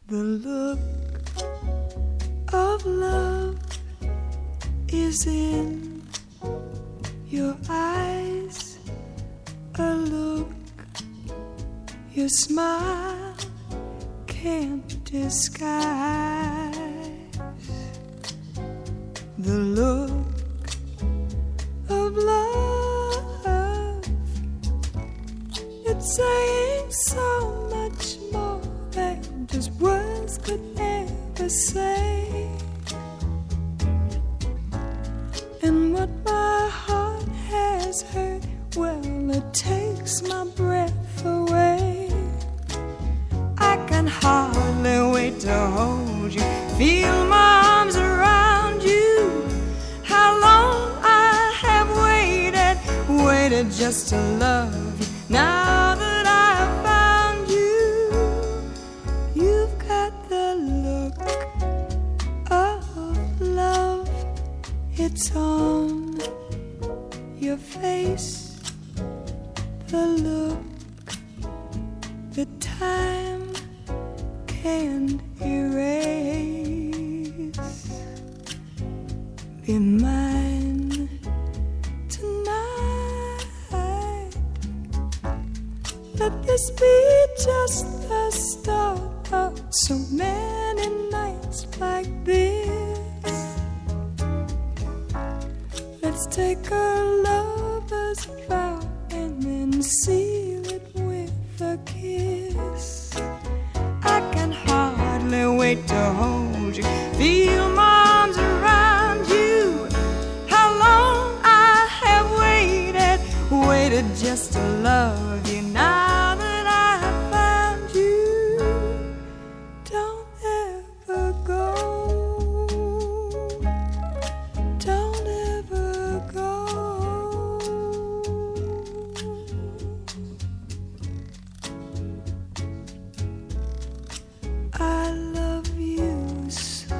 The look of love is in your eyes, a look your smile can't disguise. The look of love, it's saying so much more than just words could ever say. And what my heart has heard, well, it takes my breath away. I can hardly wait to hold you, feel my arms around you. How long I have waited just to love you. Now that I've found you, you've got the look of love. It's on your face, the look that time can't erase. Be mine tonight. Let this be just the start of so many nights like this. Let's take a lover's vow and then seal it with a kiss. I can hardly wait to hold you, feel my arms around you. How long I have waited just to love you. Now that I have found you, don't ever go. Don't ever go. I love you so.